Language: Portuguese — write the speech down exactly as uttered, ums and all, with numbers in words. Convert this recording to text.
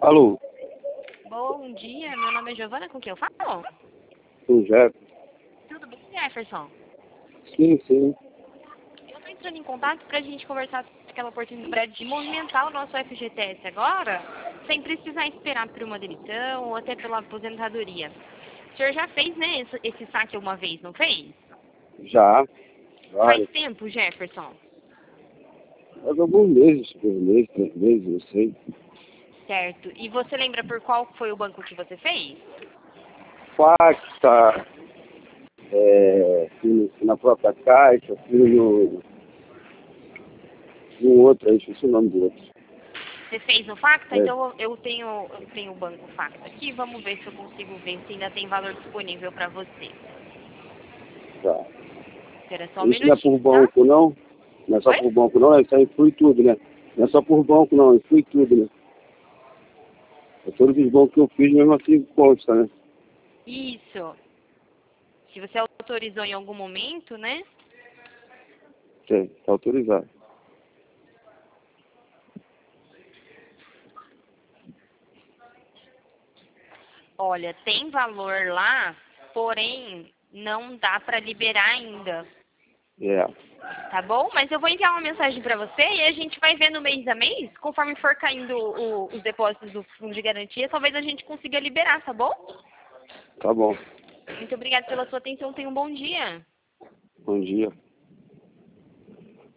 Alô? Bom dia, meu nome é Giovana, com quem eu falo? O Jefferson? Tudo bem, Jefferson? Sim, sim. Eu estou entrando em contato para a gente conversar sobre aquela oportunidade de movimentar o nosso F G T S agora, sem precisar esperar por uma demissão ou até pela aposentadoria. O senhor já fez, né, esse, esse saque uma vez, não fez? Já. Faz Vários. tempo, Jefferson? Faz alguns meses, dois meses, três meses, não sei. Certo. E você lembra por qual foi o banco que você fez? Facta, é, fui na própria Caixa, fui no, no outro, aí esqueci o nome do outro. Você fez no Facta? É, Então eu tenho, eu tenho o banco Facta aqui. Vamos ver se eu consigo ver se ainda tem valor disponível para você. tá. Espera só um Isso não é por minutinho, tá? banco, não? Não é só Oi? por banco, não? Isso aí inclui tudo, né? Não é só por banco, não. Inclui tudo, né? É todos os bancos que eu fiz, mesmo assim, consta, né? Isso. Se você autorizou em algum momento, né? Sim, tá autorizado. Olha, tem valor lá, porém não dá para liberar ainda. É. Tá bom? Mas eu vou enviar uma mensagem para você e a gente vai ver no mês a mês, conforme for caindo o- os depósitos do fundo de garantia, talvez a gente consiga liberar, tá bom? Tá bom. Muito obrigada pela sua atenção. Tenha um bom dia. Bom dia.